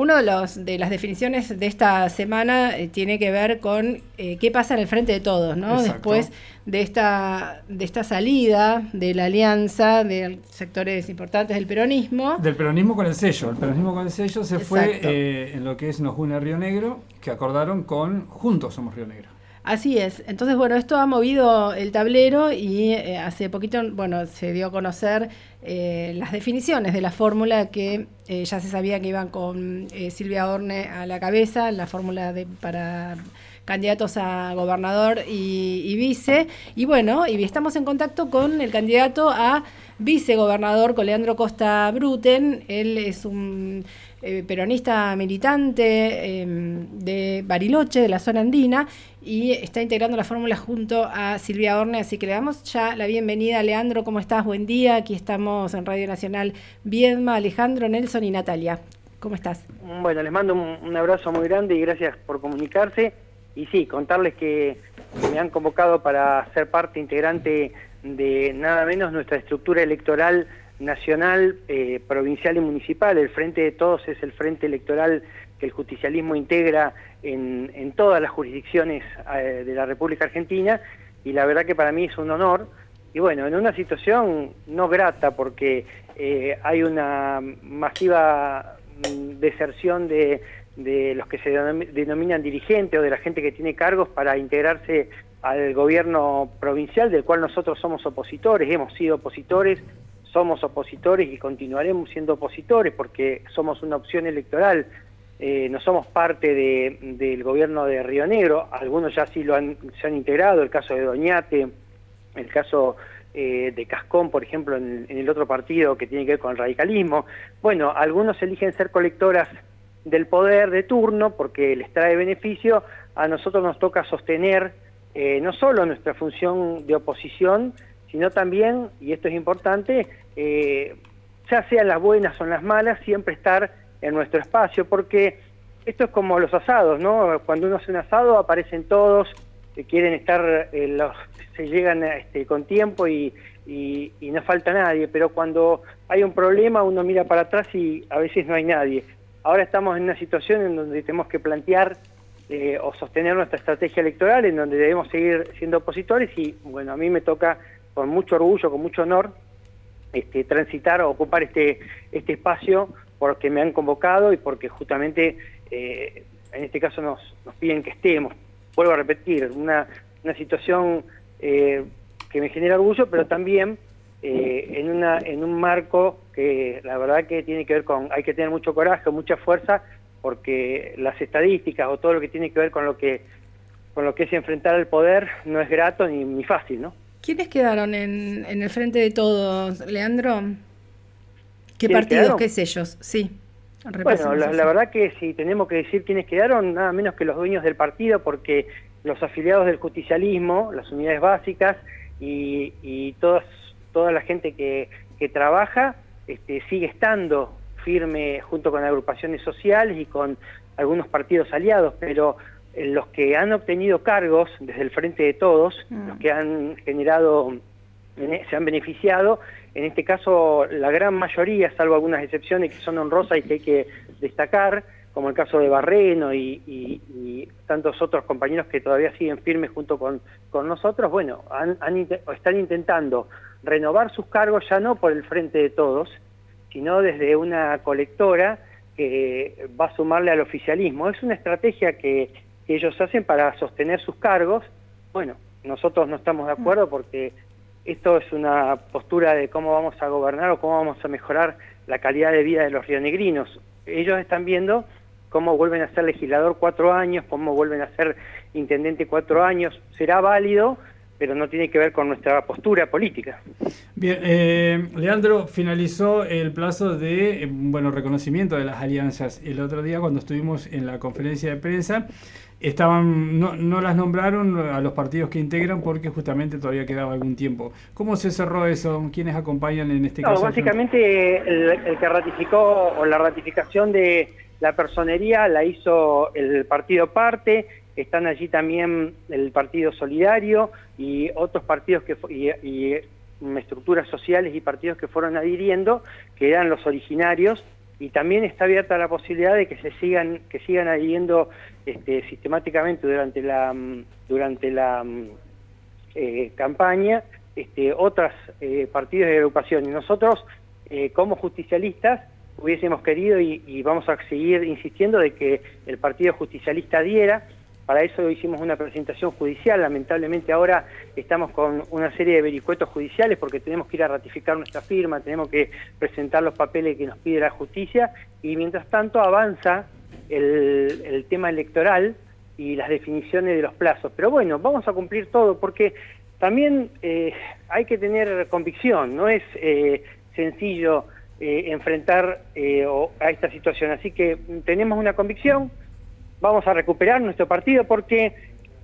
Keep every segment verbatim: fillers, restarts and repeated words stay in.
uno de los de las definiciones de esta semana eh, tiene que ver con eh, qué pasa en el frente de todos, ¿no? Exacto. Después de esta de esta salida de la alianza de sectores importantes del peronismo. Del peronismo con el sello. El peronismo con el sello se Exacto. fue eh, en lo que es Nos Une Río Negro, que acordaron con Juntos Somos Río Negro. Así es. Entonces, bueno, esto ha movido el tablero y eh, hace poquito, bueno, se dio a conocer eh, las definiciones de la fórmula que eh, ya se sabía que iban con eh, Silvia Horne a la cabeza, la fórmula de para candidatos a gobernador y, y vice. Y bueno, y estamos en contacto con el candidato a vicegobernador, con Leandro Costa Bruten. Él es un eh, peronista militante eh, de Bariloche, de la zona andina, y está integrando la fórmula junto a Silvia Horne, así que le damos ya la bienvenida. Leandro, ¿cómo estás? Buen día, aquí estamos en Radio Nacional Viedma, Alejandro, Nelson y Natalia. ¿Cómo estás? Bueno, les mando un, un abrazo muy grande y gracias por comunicarse. Y sí, contarles que me han convocado para ser parte integrante de nada menos nuestra estructura electoral nacional, eh, provincial y municipal. El Frente de Todos es el frente electoral que el justicialismo integra en, en todas las jurisdicciones eh, de la República Argentina, y la verdad que para mí es un honor. Y bueno, en una situación no grata, porque eh, hay una masiva deserción de, de los que se denominan dirigentes o de la gente que tiene cargos para integrarse al gobierno provincial, del cual nosotros somos opositores, hemos sido opositores, somos opositores y continuaremos siendo opositores porque somos una opción electoral. Eh, no somos parte de, del gobierno de Río Negro, algunos ya sí lo han, se han integrado, el caso de Doñate, el caso eh, de Cascón, por ejemplo, en, en el otro partido que tiene que ver con el radicalismo. Bueno, algunos eligen ser colectoras del poder de turno porque les trae beneficio. A nosotros nos toca sostener eh, no solo nuestra función de oposición, sino también, y esto es importante, eh, ya sean las buenas o las malas, siempre estar en nuestro espacio, porque esto es como los asados, ¿no? Cuando uno hace un asado aparecen todos, que quieren estar, eh, los, se llegan este, con tiempo y, y, y no falta nadie, pero cuando hay un problema uno mira para atrás y a veces no hay nadie. Ahora estamos en una situación en donde tenemos que plantear eh, o sostener nuestra estrategia electoral, en donde debemos seguir siendo opositores, y bueno, a mí me toca con mucho orgullo, con mucho honor, este, transitar o ocupar este, este espacio porque me han convocado y porque justamente eh, en este caso nos, nos piden que estemos. Vuelvo a repetir, una, una situación eh, que me genera orgullo, pero también eh, en, una, en un marco que la verdad que tiene que ver con, hay que tener mucho coraje, mucha fuerza, porque las estadísticas o todo lo que tiene que ver con lo que, con lo que es enfrentar al poder no es grato ni, ni fácil, ¿no? ¿Quiénes quedaron en, en el frente de todos, Leandro? ¿Qué ¿Quiénes partidos, quedaron? qué sellos? Sí. Bueno, la, la verdad que si tenemos que decir quiénes quedaron, nada menos que los dueños del partido, porque los afiliados del justicialismo, las unidades básicas y, y todas, toda la gente que, que trabaja, este, sigue estando firme junto con agrupaciones sociales y con algunos partidos aliados, pero eh, los que han obtenido cargos desde el Frente de Todos, mm. los que han generado, se han beneficiado, en este caso la gran mayoría, salvo algunas excepciones que son honrosas y que hay que destacar, como el caso de Barreno y, y, y tantos otros compañeros que todavía siguen firmes junto con, con nosotros, bueno, han, han, están intentando renovar sus cargos ya no por el Frente de Todos, sino desde una colectora que va a sumarle al oficialismo. Es una estrategia que, que ellos hacen para sostener sus cargos. Bueno, nosotros no estamos de acuerdo porque esto es una postura de cómo vamos a gobernar o cómo vamos a mejorar la calidad de vida de los rionegrinos. Ellos están viendo cómo vuelven a ser legislador cuatro años, cómo vuelven a ser intendente cuatro años. Será válido, pero no tiene que ver con nuestra postura política. Bien, eh, Leandro, finalizó el plazo de, bueno, reconocimiento de las alianzas. El otro día, cuando estuvimos en la conferencia de prensa, estaban no, no las nombraron a los partidos que integran porque justamente todavía quedaba algún tiempo. ¿Cómo se cerró eso? ¿Quiénes acompañan en este no, caso? Básicamente el, el que ratificó, o la ratificación de la personería la hizo el partido Parte. Están allí también el Partido Solidario y otros partidos que y, y estructuras sociales y partidos que fueron adhiriendo, que eran los originarios, y también está abierta la posibilidad de que se sigan que sigan adhiriendo este, sistemáticamente durante la durante la eh, campaña este, otros eh, partidos de agrupación. Y nosotros, eh, como justicialistas, hubiésemos querido y, y vamos a seguir insistiendo de que el Partido Justicialista adhiera. Para eso hicimos una presentación judicial. Lamentablemente ahora estamos con una serie de vericuetos judiciales porque tenemos que ir a ratificar nuestra firma, tenemos que presentar los papeles que nos pide la justicia, y mientras tanto avanza el, el tema electoral y las definiciones de los plazos. Pero bueno, vamos a cumplir todo porque también eh, hay que tener convicción, no es eh, sencillo eh, enfrentar eh, a esta situación. Así que tenemos una convicción. Vamos a recuperar nuestro partido porque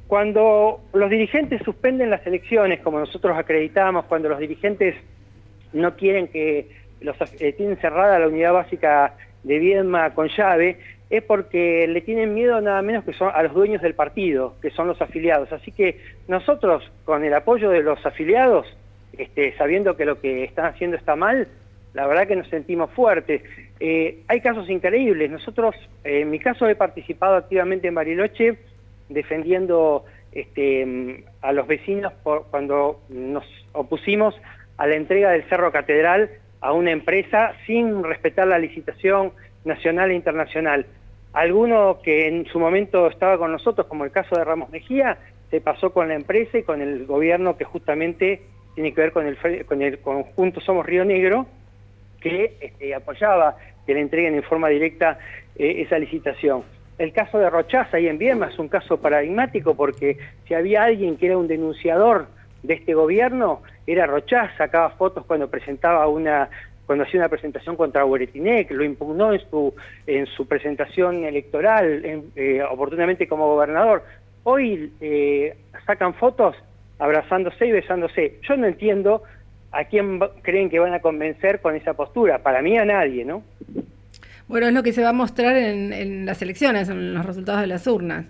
cuando los dirigentes suspenden las elecciones, como nosotros acreditamos, cuando los dirigentes no quieren que los eh, tienen cerrada la unidad básica de Viedma con llave, es porque le tienen miedo nada menos que son a los dueños del partido, que son los afiliados. Así que nosotros, con el apoyo de los afiliados, este, sabiendo que lo que están haciendo está mal, la verdad que nos sentimos fuertes. Eh, hay casos increíbles. Nosotros, eh, en mi caso, he participado activamente en Bariloche defendiendo este, a los vecinos por, cuando nos opusimos a la entrega del Cerro Catedral a una empresa sin respetar la licitación nacional e internacional. Alguno que en su momento estaba con nosotros, como el caso de Ramos Mejía, se pasó con la empresa y con el gobierno que justamente tiene que ver con el, con el conjunto Somos Río Negro, que este, apoyaba que le entreguen en forma directa eh, esa licitación. El caso de Rochaza ahí en Viedma es un caso paradigmático porque si había alguien que era un denunciador de este gobierno, era Rochaza. Sacaba fotos cuando presentaba una, cuando hacía una presentación contra Hueretinec, lo impugnó en su, en su presentación electoral, en, eh, oportunamente como gobernador. Hoy eh, sacan fotos abrazándose y besándose. Yo no entiendo ¿a quién creen que van a convencer con esa postura? Para mí a nadie, ¿no? Bueno, es lo que se va a mostrar en, en las elecciones, en los resultados de las urnas.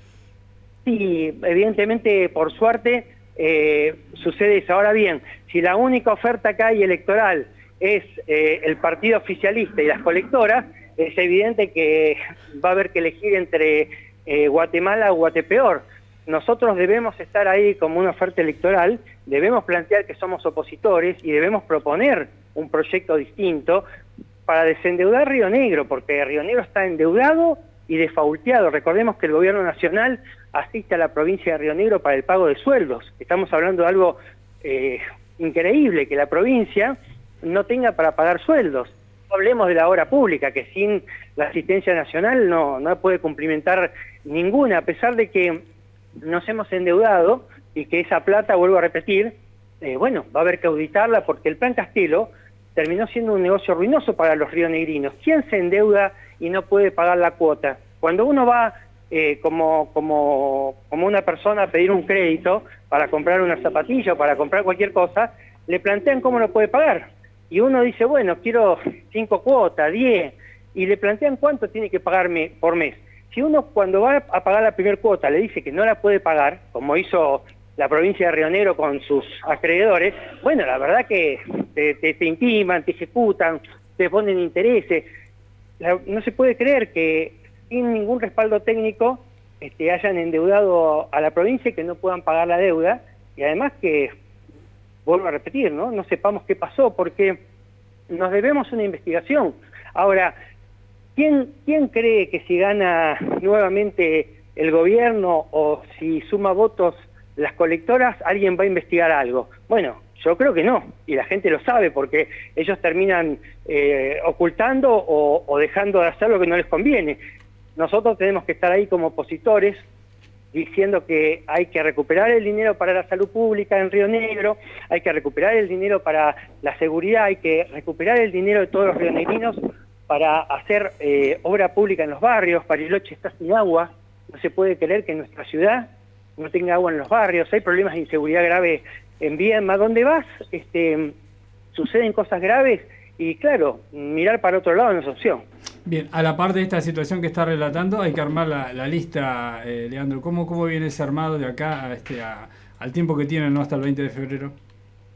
Sí, evidentemente, por suerte, eh, sucede eso. Ahora bien, si la única oferta que hay electoral es eh, el partido oficialista y las colectoras, es evidente que va a haber que elegir entre eh, Guatemala o Guatepeor. Nosotros debemos estar ahí como una oferta electoral, debemos plantear que somos opositores y debemos proponer un proyecto distinto para desendeudar Río Negro, porque Río Negro está endeudado y defaulteado. Recordemos que el gobierno nacional asiste a la provincia de Río Negro para el pago de sueldos. Estamos hablando de algo eh, increíble, que la provincia no tenga para pagar sueldos. No hablemos de la obra pública, que sin la asistencia nacional no, no puede cumplimentar ninguna, a pesar de que nos hemos endeudado y que esa plata, vuelvo a repetir, eh, bueno, va a haber que auditarla porque el Plan Castelo terminó siendo un negocio ruinoso para los rionegrinos. ¿Quién se endeuda y no puede pagar la cuota? Cuando uno va eh, como, como, como una persona a pedir un crédito para comprar una zapatilla o para comprar cualquier cosa, le plantean cómo lo puede pagar. Y uno dice, bueno, quiero cinco cuotas, diez, y le plantean cuánto tiene que pagarme por mes. Si uno cuando va a pagar la primera cuota le dice que no la puede pagar, como hizo la provincia de Río Negro con sus acreedores, bueno, la verdad que te, te, te intiman, te ejecutan, te ponen intereses. La, no se puede creer que sin ningún respaldo técnico este, hayan endeudado a la provincia y que no puedan pagar la deuda, y además que, vuelvo a repetir, ¿no? No sepamos qué pasó, porque nos debemos una investigación. Ahora, ¿Quién, ¿Quién cree que si gana nuevamente el gobierno o si suma votos las colectoras, alguien va a investigar algo? Bueno, yo creo que no, y la gente lo sabe porque ellos terminan eh, ocultando o, o dejando de hacer lo que no les conviene. Nosotros tenemos que estar ahí como opositores diciendo que hay que recuperar el dinero para la salud pública en Río Negro, hay que recuperar el dinero para la seguridad, hay que recuperar el dinero de todos los rionegrinos para hacer eh, obra pública en los barrios. Bariloche está sin agua, no se puede creer que en nuestra ciudad no tenga agua en los barrios, hay problemas de inseguridad grave en Viedma. Donde vas, este, suceden cosas graves y claro, mirar para otro lado no es opción. Bien, a la par de esta situación que está relatando, hay que armar la, la lista, eh, Leandro. ¿Cómo, ¿Cómo viene ese armado de acá a este, a, al tiempo que tienen, ¿no? Hasta el veinte de febrero?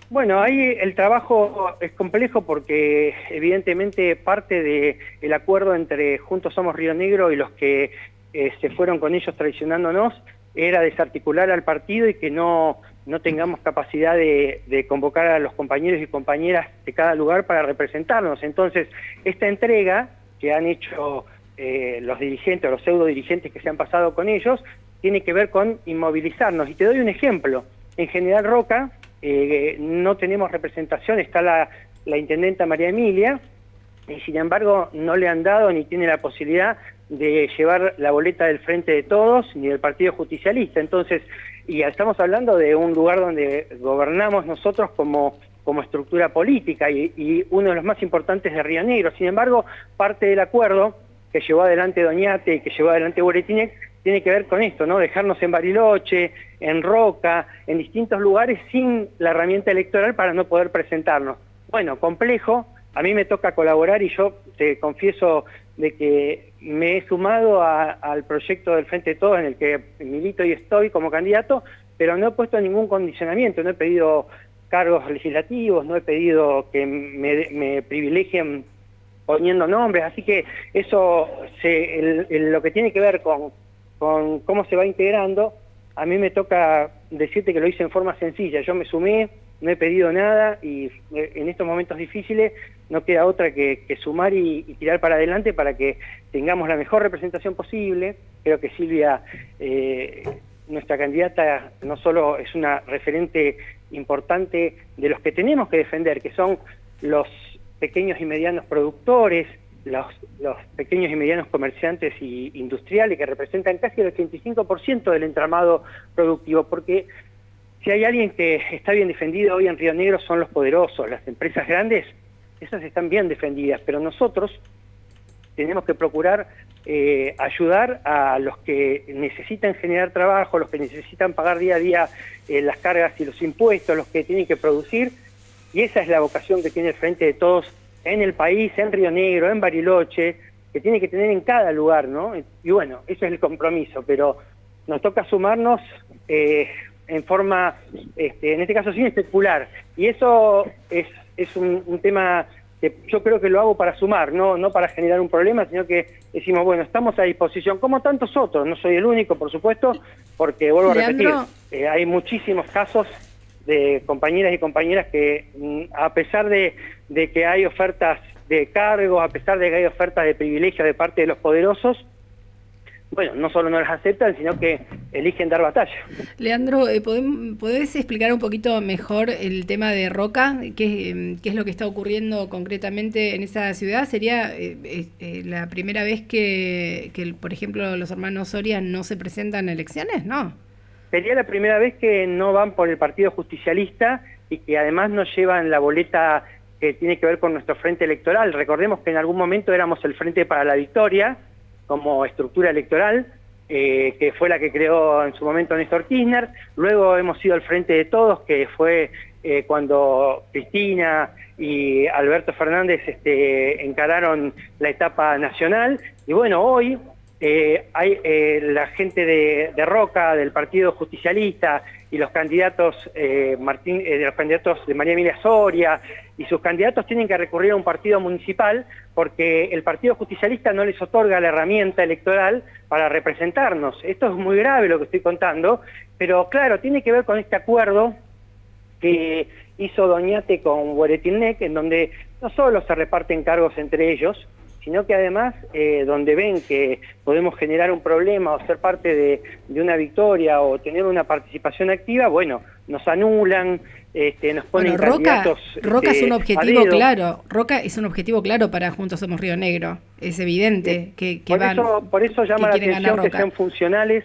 Bueno, ahí el trabajo es complejo porque evidentemente parte del acuerdo entre Juntos Somos Río Negro y los que eh, se fueron con ellos traicionándonos era desarticular al partido y que no, no tengamos capacidad de, de convocar a los compañeros y compañeras de cada lugar para representarnos. Entonces, esta entrega que han hecho eh, los dirigentes o los pseudo dirigentes que se han pasado con ellos tiene que ver con inmovilizarnos. Y te doy un ejemplo. En General Roca eh, no tenemos representación, está la, la intendenta María Emilia, y sin embargo no le han dado ni tiene la posibilidad de llevar la boleta del Frente de Todos ni del Partido Justicialista. Entonces, y estamos hablando de un lugar donde gobernamos nosotros como, como estructura política y, y uno de los más importantes de Río Negro. Sin embargo, parte del acuerdo que llevó adelante Doñate y que llevó adelante Hueretinec tiene que ver con esto, ¿no? Dejarnos en Bariloche, en Roca, en distintos lugares sin la herramienta electoral para no poder presentarnos. Bueno, complejo, a mí me toca colaborar y yo te confieso de que me he sumado a, al proyecto del Frente de Todos en el que milito y estoy como candidato, pero no he puesto ningún condicionamiento, no he pedido cargos legislativos, no he pedido que me, me privilegien poniendo nombres, así que eso, se, el, el, lo que tiene que ver con, con cómo se va integrando, a mí me toca decirte que lo hice en forma sencilla, yo me sumé, no he pedido nada y en estos momentos difíciles no queda otra que, que sumar y, y tirar para adelante para que tengamos la mejor representación posible. Creo que Silvia, eh, nuestra candidata, no solo es una referente importante de los que tenemos que defender, que son los pequeños y medianos productores, los, los pequeños y medianos comerciantes y industriales que representan casi el ochenta y cinco por ciento del entramado productivo, porque si hay alguien que está bien defendido hoy en Río Negro son los poderosos, las empresas grandes, esas están bien defendidas, pero nosotros tenemos que procurar eh, ayudar a los que necesitan generar trabajo, los que necesitan pagar día a día eh, las cargas y los impuestos, los que tienen que producir, y esa es la vocación que tiene el Frente de Todos en el país, en Río Negro, en Bariloche, que tiene que tener en cada lugar, ¿no? Y bueno, ese es el compromiso, pero nos toca sumarnos eh, en forma, este, en este caso sin especular, y eso es, es un, un tema que yo creo que lo hago para sumar, no, no para generar un problema, sino que decimos, bueno, estamos a disposición, como tantos otros, no soy el único, por supuesto, porque vuelvo a repetir, eh, hay muchísimos casos de compañeras y compañeras que a pesar de, de que hay ofertas de cargos, a pesar de que hay ofertas de privilegios de parte de los poderosos, bueno, no solo no las aceptan, sino que eligen dar batalla. Leandro, eh, ¿podés explicar un poquito mejor el tema de Roca? ¿Qué, qué es lo que está ocurriendo concretamente en esa ciudad? ¿Sería eh, eh, la primera vez que, que, por ejemplo, los hermanos Soria no se presentan a elecciones? No. Sería la primera vez que no van por el Partido Justicialista y que además no llevan la boleta que tiene que ver con nuestro frente electoral. Recordemos que en algún momento éramos el Frente para la Victoria, como estructura electoral, eh, que fue la que creó en su momento Néstor Kirchner. Luego hemos sido el Frente de Todos, que fue eh, cuando Cristina y Alberto Fernández este, encararon la etapa nacional. Y bueno, hoy eh, hay eh, la gente de, de Roca, del Partido Justicialista, y los candidatos eh, Martín, eh, de los candidatos de María Emilia Soria y sus candidatos tienen que recurrir a un partido municipal porque el Partido Justicialista no les otorga la herramienta electoral para representarnos. Esto es muy grave lo que estoy contando, pero claro, tiene que ver con este acuerdo que hizo Doñate con Hueretinec, en donde no solo se reparten cargos entre ellos, sino que además, eh, donde ven que podemos generar un problema o ser parte de, de una victoria o tener una participación activa, bueno, nos anulan, este, nos ponen bueno, Roca, candidatos. Roca este, es un objetivo claro, Roca es un objetivo claro para Juntos Somos Río Negro, es evidente eh, que, que por van. Eso, por eso llama la atención que sean funcionales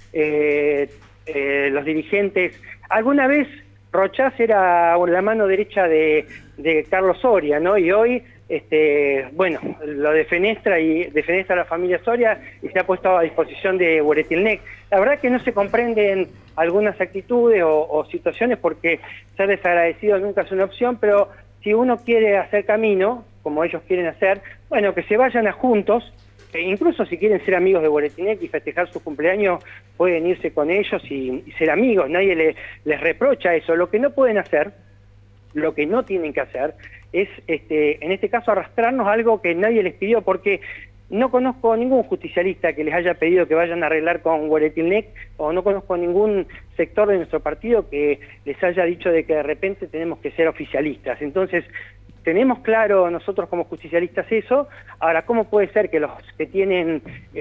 eh, eh, los dirigentes. Alguna vez Rochás era la mano derecha de, de Carlos Soria, ¿no? Y hoy Este, bueno, lo defenestra y defenestra a la familia Soria y se ha puesto a disposición de Hueretinec. La verdad que no se comprenden algunas actitudes o, o situaciones porque ser desagradecido nunca es una opción, pero si uno quiere hacer camino, como ellos quieren hacer, bueno, que se vayan a juntos, e incluso si quieren ser amigos de Hueretinec y festejar su cumpleaños, pueden irse con ellos y, y ser amigos, nadie le, les reprocha eso. Lo que no pueden hacer lo que no tienen que hacer es, este, en este caso, arrastrarnos a algo que nadie les pidió, porque no conozco ningún justicialista que les haya pedido que vayan a arreglar con Guaretilnec, o no conozco ningún sector de nuestro partido que les haya dicho de que de repente tenemos que ser oficialistas. Entonces, tenemos claro nosotros como justicialistas eso. Ahora, ¿cómo puede ser que los que tienen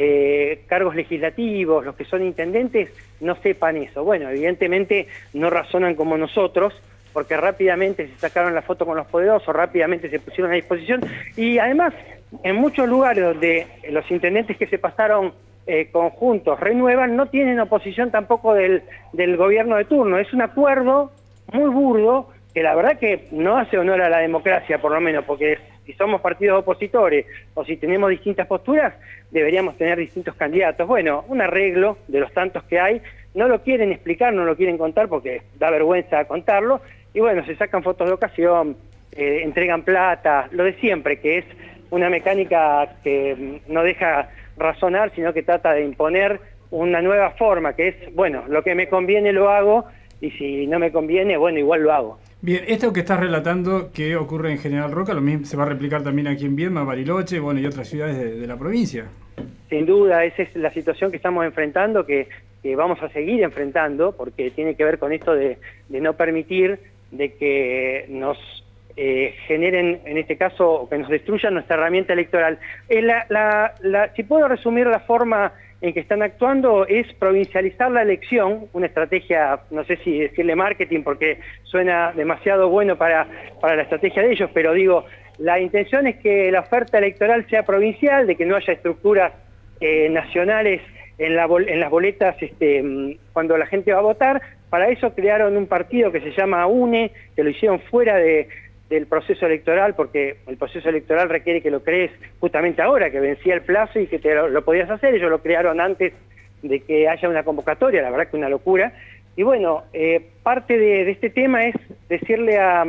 eh, cargos legislativos, los que son intendentes, no sepan eso? Bueno, evidentemente no razonan como nosotros, porque rápidamente se sacaron la foto con los poderosos, rápidamente se pusieron a disposición, y además en muchos lugares donde los intendentes que se pasaron eh, conjuntos renuevan, no tienen oposición tampoco del, del gobierno de turno. Es un acuerdo muy burdo que la verdad que no hace honor a la democracia, por lo menos, porque si somos partidos opositores o si tenemos distintas posturas, deberíamos tener distintos candidatos. Bueno, un arreglo de los tantos que hay, no lo quieren explicar, no lo quieren contar porque da vergüenza contarlo, y bueno, se sacan fotos de ocasión, eh, entregan plata, lo de siempre, que es una mecánica que no deja razonar, sino que trata de imponer una nueva forma, que es, bueno, lo que me conviene lo hago, y si no me conviene, bueno, igual lo hago. Bien, esto que estás relatando que ocurre en General Roca, lo mismo se va a replicar también aquí en Viedma, Bariloche, bueno, y otras ciudades de, de la provincia. Sin duda, esa es la situación que estamos enfrentando, que, que vamos a seguir enfrentando, porque tiene que ver con esto de, de no permitir de que nos eh, generen, en este caso, o que nos destruyan nuestra herramienta electoral. Eh, la, la, la, si puedo resumir la forma en que están actuando, es provincializar la elección, una estrategia, no sé si decirle marketing, porque suena demasiado bueno para, para la estrategia de ellos, pero digo, la intención es que la oferta electoral sea provincial, de que no haya estructuras eh, nacionales en, la, en las boletas este, cuando la gente va a votar. Para eso crearon un partido que se llama UNE, que lo hicieron fuera de, del proceso electoral, porque el proceso electoral requiere que lo crees justamente ahora, que vencía el plazo y que te lo, lo podías hacer. Ellos lo crearon antes de que haya una convocatoria, la verdad que una locura. Y bueno, eh, parte de, de este tema es decirle a,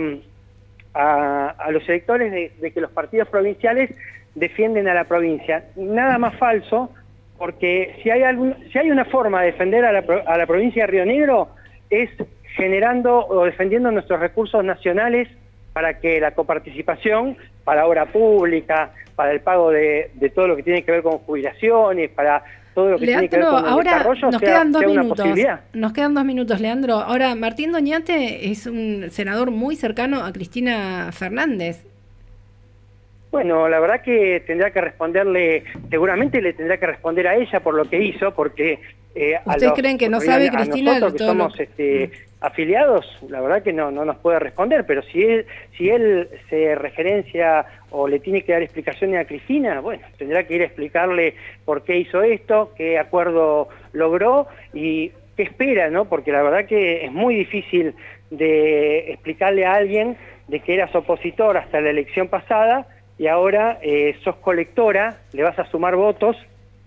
a, a los electores de, de que los partidos provinciales defienden a la provincia. Nada más falso, porque si hay, algún, si hay una forma de defender a la, a la provincia de Río Negro, es generando o defendiendo nuestros recursos nacionales para que la coparticipación para obra pública, para el pago de, de todo lo que tiene que ver con jubilaciones, para todo lo que Leandro, tiene que ver con el ahora desarrollo, nos sea, quedan dos sea una minutos. posibilidad. Nos quedan dos minutos, Leandro. Ahora, Martín Doñate es un senador muy cercano a Cristina Fernández. Bueno, la verdad que tendrá que responderle, seguramente le tendrá que responder a ella por lo que hizo, porque... Eh, ¿Ustedes los, creen que no sabe, Cristina? A nosotros que somos lo... este, afiliados, la verdad que no, no nos puede responder, pero si él, si él se referencia o le tiene que dar explicaciones a Cristina, bueno, tendrá que ir a explicarle por qué hizo esto, qué acuerdo logró y qué espera, ¿no? Porque la verdad que es muy difícil de explicarle a alguien de que eras opositor hasta la elección pasada y ahora eh, sos colectora, le vas a sumar votos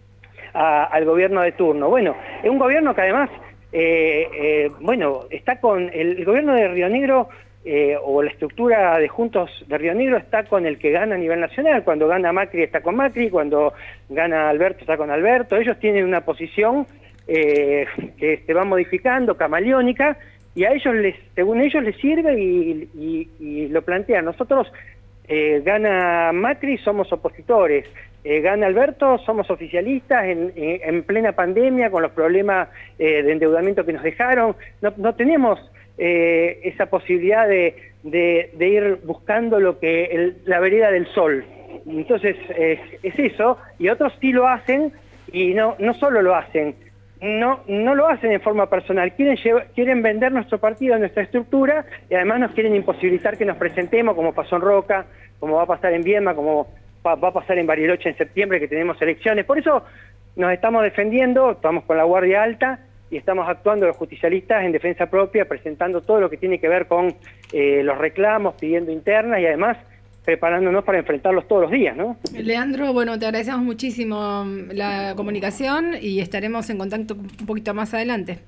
a, al gobierno de turno. Bueno, es un gobierno que además, eh, eh, bueno, está con el, el gobierno de Río Negro, eh, o la estructura de Juntos de Río Negro está con el que gana a nivel nacional. Cuando gana Macri está con Macri, cuando gana Alberto está con Alberto. Ellos tienen una posición eh, que se va modificando, camaleónica, y a ellos, les, según ellos, les sirve y, y, y lo plantean. Nosotros, eh, gana Macri, somos opositores. Eh, gana Alberto, somos oficialistas en, en, en plena pandemia, con los problemas eh, de endeudamiento que nos dejaron. No, no tenemos eh, esa posibilidad de, de, de ir buscando lo que el, la vereda del sol. Entonces, eh, es eso, y otros sí lo hacen, y no, no solo lo hacen, no, no lo hacen en forma personal, quieren, quieren vender nuestro partido, nuestra estructura, y además nos quieren imposibilitar que nos presentemos, como pasó en Roca, como va a pasar en Viedma, como va a pasar en Bariloche en septiembre, que tenemos elecciones. Por eso nos estamos defendiendo, estamos con la guardia alta y estamos actuando los justicialistas en defensa propia, presentando todo lo que tiene que ver con eh, los reclamos, pidiendo internas y además preparándonos para enfrentarlos todos los días, ¿no? Leandro, bueno, te agradecemos muchísimo la comunicación y estaremos en contacto un poquito más adelante.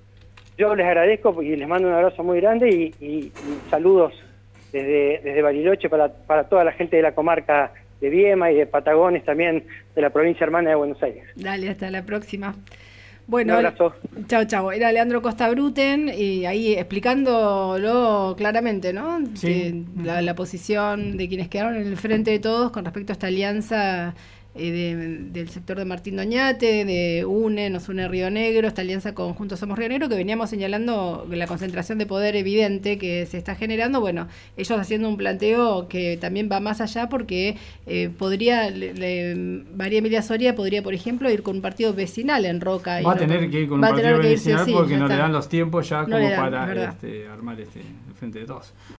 Yo les agradezco y les mando un abrazo muy grande y, y, y saludos desde, desde Bariloche para, para toda la gente de la comarca de Viedma y de Patagones, también de la provincia hermana de Buenos Aires. Dale, hasta la próxima. Bueno, un abrazo. Chao, chao. Era Leandro Costa Bruten y ahí explicándolo claramente, ¿no? Sí. De, la, la posición de quienes quedaron en el frente de todos con respecto a esta alianza eh, de, del sector de Martín Doñate, de UNE, Nos Une Río Negro, esta alianza con Juntos Somos Río Negro, que veníamos señalando la concentración de poder evidente que se está generando. Bueno, ellos haciendo un planteo que también va más allá porque eh, podría, le, le, María Emilia Soria podría, por ejemplo, ir con un partido vecinal en Roca. Va a no, tener que ir con un partido vecinal porque no le dan los tiempos ya como no para este, armar este, el frente de todos.